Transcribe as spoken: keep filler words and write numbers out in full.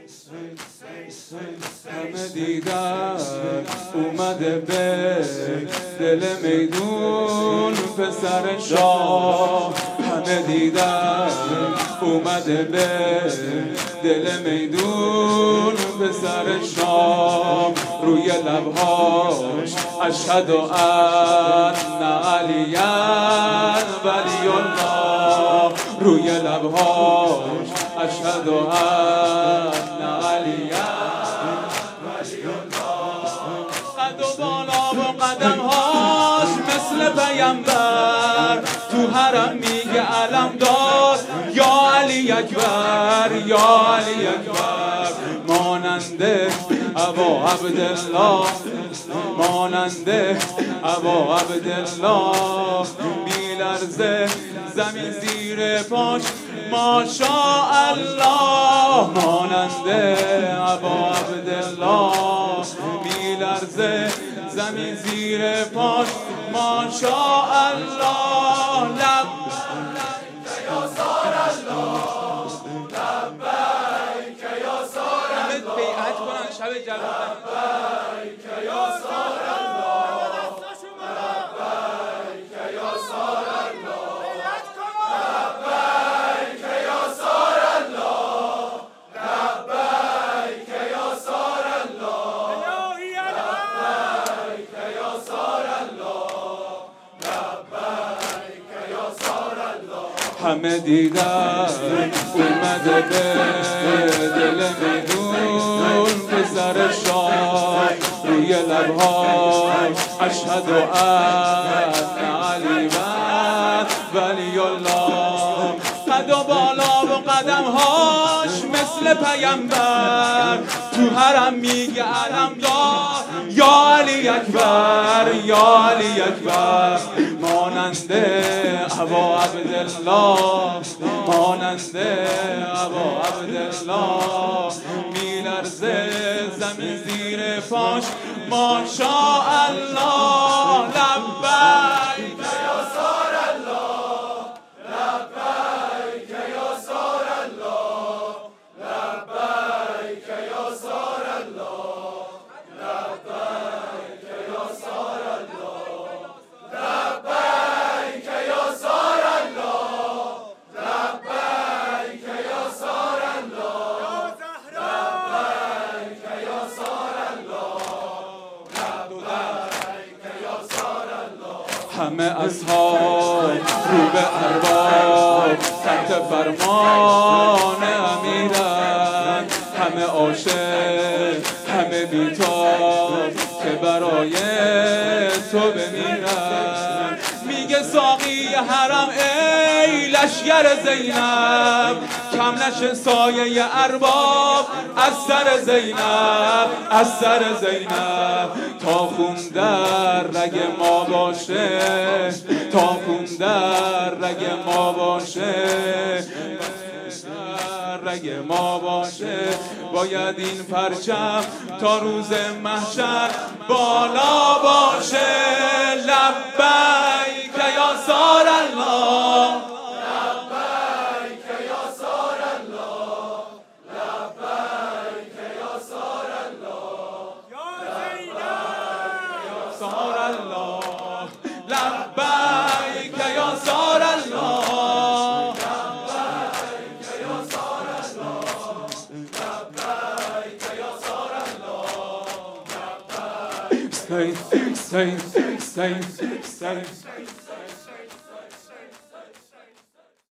همه دیدن اومده به دل میدون پسر شاه، همه دیدن اومده به دل میدون پسر شاه، روی لبهاش اشهد ان علی ولی الله، روی لبهاش اشهد ان علی ولی الله، قد و بالا و قدمهاش مثل پیامبر، تو حرم میگه علم دار یا علی اکبر، یا علی اکبر، ماننده ابا عبدالله، ماننده ابا عبدالله، میلرزه زمین زیر پاش ماشاءالله، ماننده ابا عبدالله، میلرزه زمین زیر پاش ماشاءالله، لبیک یا سار الله، لبیک یا سار الله، بیعت کنن شب جلال، لبیک یا سار الله، لبیک یا سار الله، لبیک یا سار الله، لبیک یا سار الله، لبیک یا سار الله، لبیک یا سار الله، همه دیدن اومده به دل میدون پسر شاه، روی لبهاش اشهد ان علی ولی الله، قد و بالا و قدمهاش مثل پیامبر، تو حرم میگه علم دار یا علی اکبر، یا علی اکبر، ماننده ابا عبدالله، ماننده ابا عبدالله، میلرزه زمین زیر پاش ماشاءالله، لبیک یا سار الله، لبیک یا سار الله، لبیک یا سار الله، لبیک یا سار الله، لبیک یا سار الله، لبیک یا سار الله، لبیک یا سار الله، همه اصحاب رو به ارباب تحت فرمان امیرن، همه عاشق همه بیتاب که برای تو بمیرن، میگه ساقی حرم ای لشگر زینب، کم نشه سایه ارباب از سر زینب، از سر زینب، تا خون در رگ ما باشه، تا خون در رگ ما باشه، رگ ما باشه، باید این پرچم تا روز محشر بالا باشه، لبیک یا سار الله، لبیک یا سار الله، لبیک یا سار الله، لبیک یا سار الله، لبیک یا سار الله، Stay, stay, stay, stay, stay.